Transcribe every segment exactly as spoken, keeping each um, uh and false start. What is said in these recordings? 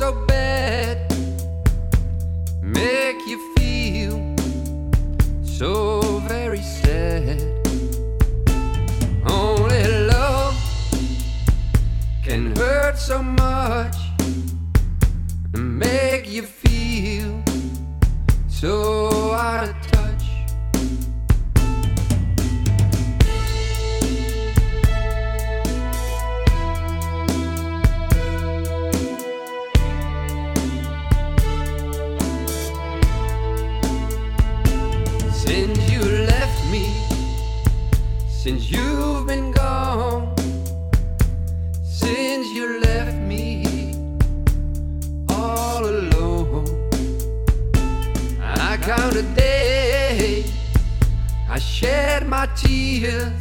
so bad, make you feel so very sad. Only love can hurt so much and make you feel so out of touch. Since you left me, since you've been gone, since you left me all alone, I count a day, I shed my tears,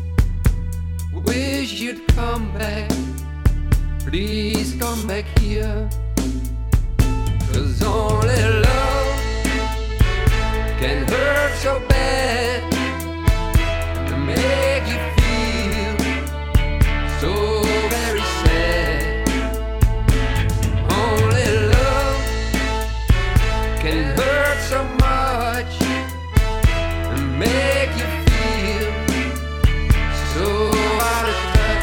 wish you'd come back, please come back here. 'Cause only love can hurt so bad and make you feel so very sad. Only love can hurt so much and make you feel so out of touch.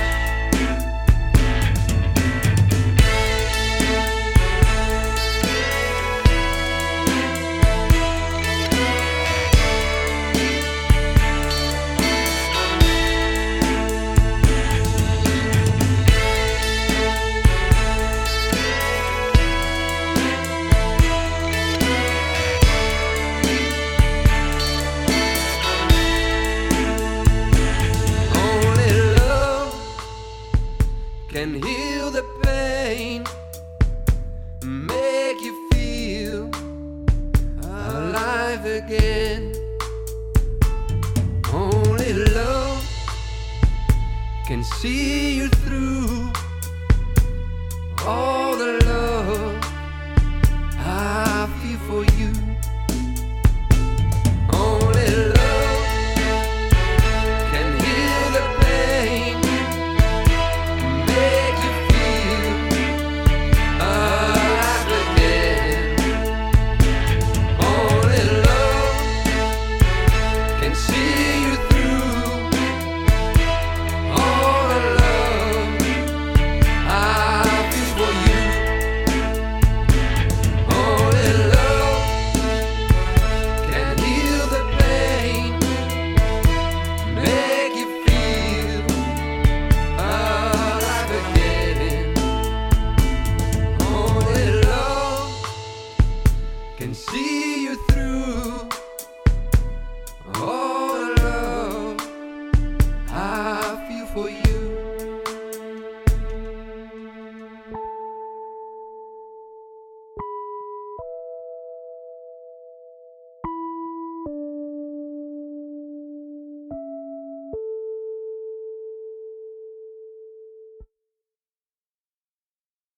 Can heal the pain, make you feel alive again. Only love can see you through all the love I feel for you.